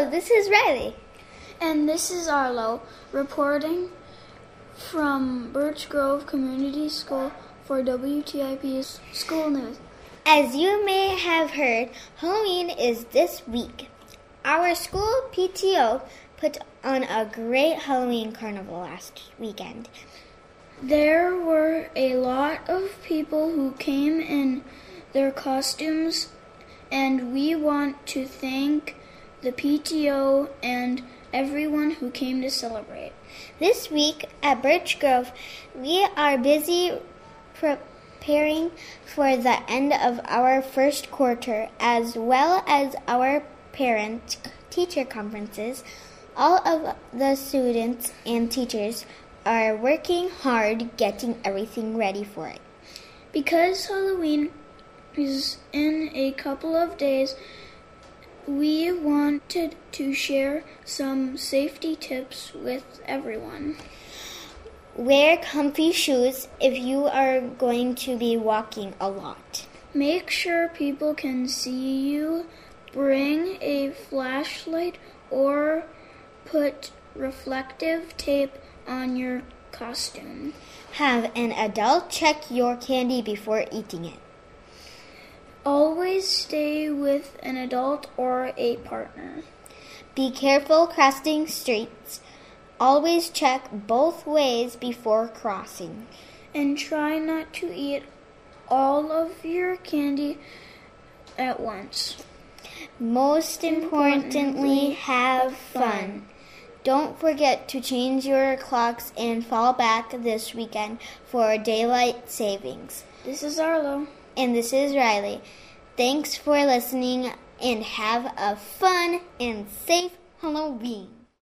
Hello, this is Riley. And this is Arlo, reporting from Birch Grove Community School for WTIP's School News. As you may have heard, Halloween is this week. Our school PTO put on a great Halloween carnival last weekend. There were a lot of people who came in their costumes, and we want to thank the PTO and everyone who came to celebrate. This week at Birch Grove, we are busy preparing for the end of our first quarter as well as our parent-teacher conferences. All of the students and teachers are working hard getting everything ready for it. Because Halloween is in a couple of days, we wanted to share some safety tips with everyone. Wear comfy shoes if you are going to be walking a lot. Make sure people can see you. Bring a flashlight or put reflective tape on your costume. Have an adult check your candy before eating it. Always stay with an adult or a partner. Be careful crossing streets. Always check both ways before crossing. And try not to eat all of your candy at once. Most importantly, have fun. Don't forget to change your clocks and fall back this weekend for daylight savings. This is Arlo. And this is Riley. Thanks for listening and have a fun and safe Halloween.